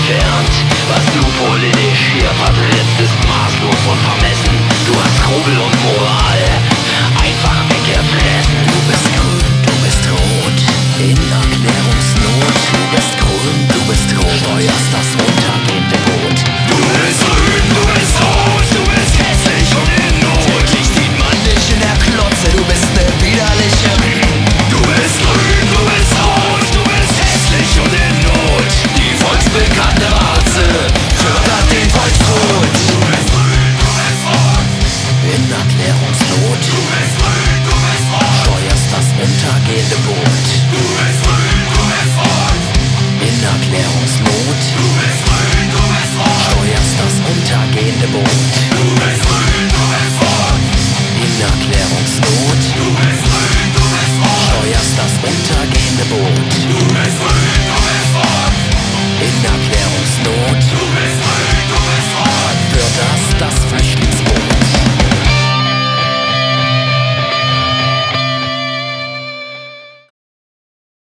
entfernt. Was du politisch hier vertrittst, ist maßlos und vermessen. Du hast Skrupel und Moral einfach weggefressen. Du bist grün, du bist rot, in Erklärungsnot. Du bist grün, du bist rot, steuerst das untergehende Boot. Du bist grün, du bist rot, du bist hässlich und in Not. Täglich sieht man dich in der Klotze, du bist ne widerliche. Du bist grün, du bist rot, du bist hässlich und in Not. Die volksbekannte Warze fördert den Volkstod. Du bist grün, du bist rot, In Erklärungsnot du bist grün, du bist rot. steuerst das untergehende Boot. Du bist grün, du bist rot, In Erklärungsnot du bist grün, du bist rot. steuerst das untergehende Boot. Du bist grün, du bist rot, In Erklärungsnot du bist grün, du bist rot. steuerst das untergehende Boot. Du bist grün, du bist rot, In Erklärungsnot